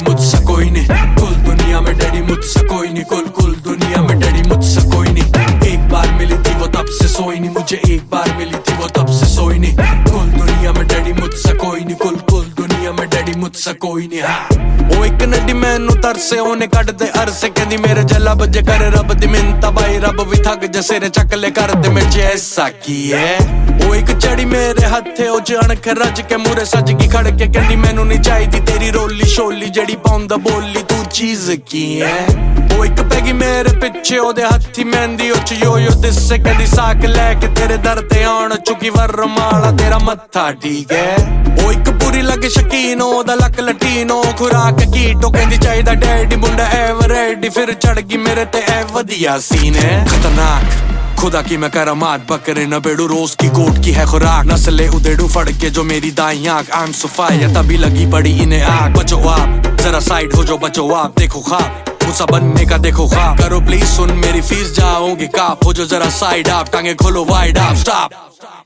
मुझसे कोई नहीं, कुल दुनिया में डैडी मुझसे कोई नहीं, कुल दुनिया में डैडी मुझसे कोई नहीं। एक बार मिली थी वो तब से सोई नहीं, मुझे एक बार मिली थी वो तब से सोई नहीं, कुल दुनिया में डैडी मुझसे कोई नहीं, कुल दुनिया में डैडी मुझसे कोई नहीं। हाँ ओ एक नडी मैनू तरसे ओने कट दे अरसे कहंदी मेरे जला बजे करे रब दी मिन्नता भाई रब भी थक जा सिर चक ले कर दे मेरे च ऐसा की है। ओ एक चढ़ी मेरे हथे ओ अणख रज के मुरे सज की खड़ के कहंदी मैनू नहीं चाहिदी तेरी रोली शोली जड़ी पाउंदा बोली तू चीज की है। ओ एक पैगी मेरे पिछे ओदे हथी मेहंदी ओ च यो दिसे कहंदी साक लेके तेरे दर ते आण चुकी वरमाला तेरा मत्था ठीक है। ओ एक पूरी लगे शकीन ओदा लक लटीनो खुराक कीटो कहंदी चाहिदा डैडी मुंडा एवरेडी फिर चढ़ गई मेरे ते ए वधिया सीन है। खतरनाक खुदा की मैं करामात बकरे न बेड़ू रोज की गोट की है खुराक नस्ले उदेड़ू फड़ के जो मेरी दाई आंख आम सुफाया तभी लगी पड़ी इन्हें आग। बचो आप जरा साइड हो जो बचो आप देखो ख्वाब मुझसा बनने का देखो ख्वाब करो प्लीज सुन मेरी फीस जाओगे काप हो जो जरा साइड आप टांगे खोलो वाइड आप स्टॉप।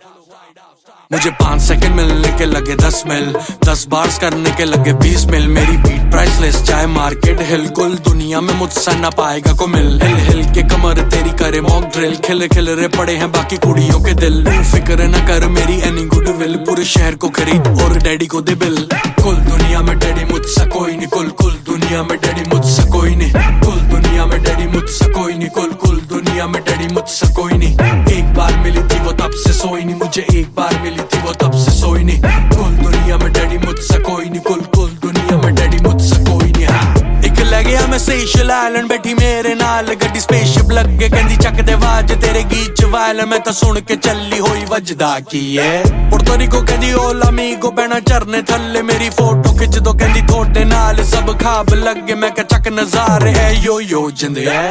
मुझे 5 सेकंड मिलने के लगे 10 मिल 10 बार्स करने के लगे 20 मिल मेरी बीट प्राइसलेस चाहे मार्केट हिल कुल दुनिया में मुझसे ना पाएगा को मिल हिल हिल के कमर तेरी करे मॉक ड्रिल खिल खिल रे पड़े हैं बाकी कुड़ियों के दिल फिक्र न कर मेरी एनी गुडविल पूरे शहर को खरीद और डैडी को दे बिल। कुल दुनिया में डैडी मुझसे कोई नहीं कुल दुनिया में डैडी मुझसे कोई नहीं कुल दुनिया में डैडी मुझसे कोई नहीं कुल दुनिया में डैडी मुझसे कोई नहीं। एक बार मिली थी वो तब से सोई नहीं मुझे एक बार मिली थी वो तब से सोई नहीं कुल दुनिया में डैडी मुझसे कोई नहीं कुल दुनिया में डैडी मुझसे कोई नहीं। हाँ एक ले गया मैं सेशल आइलैंड बैठी मेरे नाल गड्डी स्पेसशिप लग के कहंदी चक दे वाज तेरे गीत च वायल मैं तो सुन के चली होई वजदा की है। पुर्तो रिको कहंदी ओला मीगो बैना झरने थल्ले मेरी फोटो खिच दो कहंदी थोड़े नाल सब खाब लगे मैं कह चक नजारे है यो जिंद है।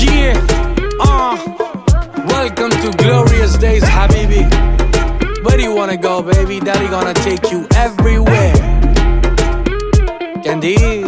Welcome to glorious days habibi where do you wanna go baby daddy gonna take you everywhere Candy